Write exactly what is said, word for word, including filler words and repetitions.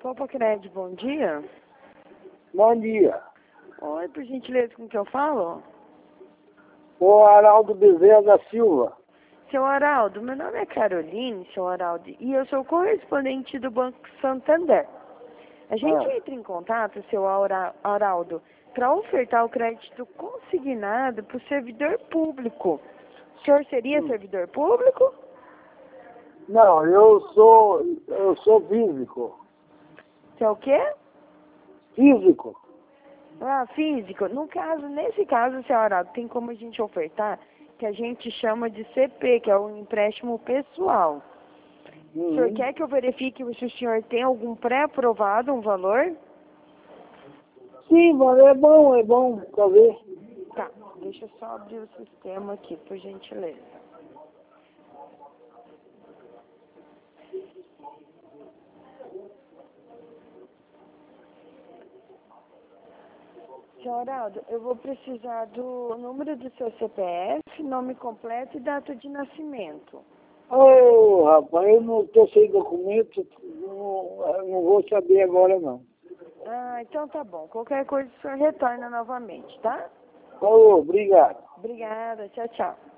Copa Crédito, bom dia. Bom dia. Oi, por gentileza, com que eu falo? O Araldo Bezerra da Silva. Seu Araldo, meu nome é Caroline, seu Araldo, e eu sou correspondente do Banco Santander. A gente Ah. entra em contato, seu Aura- Araldo, para ofertar o crédito consignado para o servidor público. O senhor seria Hum. servidor público? Não, eu sou, eu sou físico. Você é o quê? Físico. Ah, físico. No caso, nesse caso, seu Araldo, tem como a gente ofertar que a gente chama de C P, que é o empréstimo pessoal. Uhum. O senhor quer que eu verifique se o senhor tem algum pré-aprovado, um valor? Sim, mas é bom, é bom pra ver. Tá, deixa eu só abrir o sistema aqui, por gentileza. Senhor Araldo, eu vou precisar do número do seu C P F, nome completo e data de nascimento. Ô, rapaz, eu não estou sem documento, não, eu não vou saber agora não. Ah, então tá bom. Qualquer coisa o senhor retorna novamente, tá? Ô, obrigado. Obrigada, tchau, tchau.